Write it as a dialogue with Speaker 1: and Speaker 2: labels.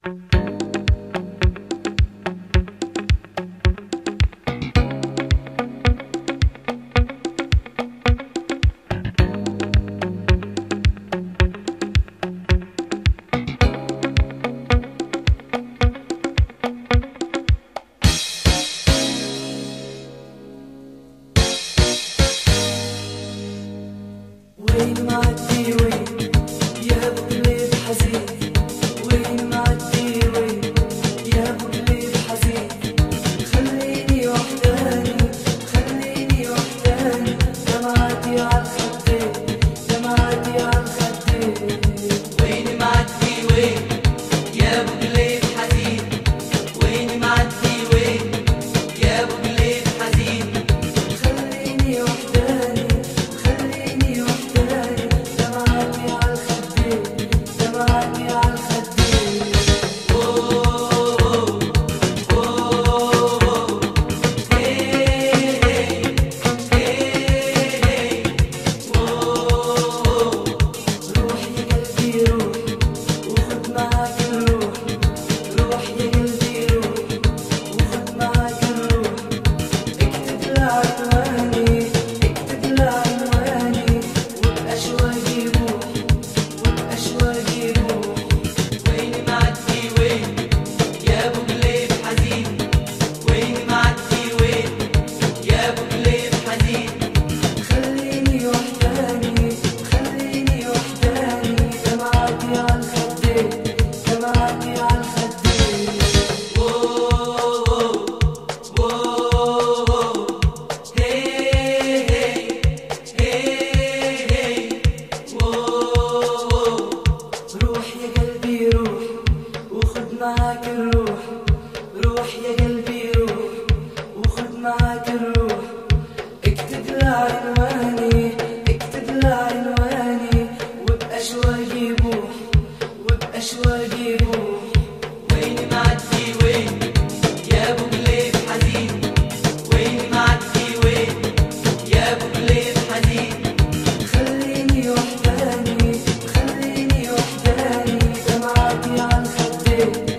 Speaker 1: وين معدي وين يا ابو قلب حزين، وين معدي وين يا ابو قلب حزين، خليني وحداني خليني وحداني، دمعتي عالخدين دمعتي عالخدين.
Speaker 2: وين معدي وين يا ابو قلب حزين، وين معدي وين يا ابو قلب حزين،
Speaker 1: خليني وحداني خليني وحداني، دمعتي عالخدين دمعتي عالخدين. روح يا قلبي روح وخد معاك الروح، روح يا قلبي روح وخد معاك الروح، اكتب لعنواني اكتب لعنواني، وبأشواقي روح وبأشواقي روح.
Speaker 2: وين معدي وين يا ابو قلب حزين، وين معدي وين يا ابو قلب حزين،
Speaker 1: خليني وحداني خليني وحداني، دمعتي عالخدين دمعتي عالخدين. روح يا قلبي روح وخد معاك الروح، روح يا قلبي روح وخد معاك الروح، اكتب لعنواني اكتب لعنواني، وبأشواقي روح وبأشواقي روح.
Speaker 2: وين معدي وين يا ابو قلب حزين، وين معدي وين يا ابو قلب حزين،
Speaker 1: خليني وحداني خليني وحداني، دمعتي عالخدين